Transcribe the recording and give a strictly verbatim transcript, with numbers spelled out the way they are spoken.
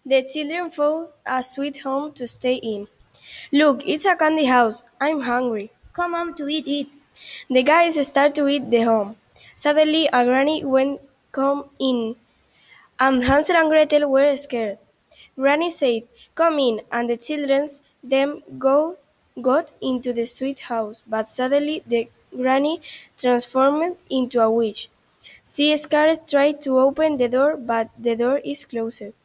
The children found a sweet home to stay in. Look, it's a candy house. I'm hungry. Come on to eat it. The guys start to eat the home. Suddenly, a granny went come in, and Hansel and Gretel were scared. Granny said, "Come in," and the children then go got into the sweet house. But suddenly, the granny transformed into a witch. She scared tried to open the door, but the door is closed.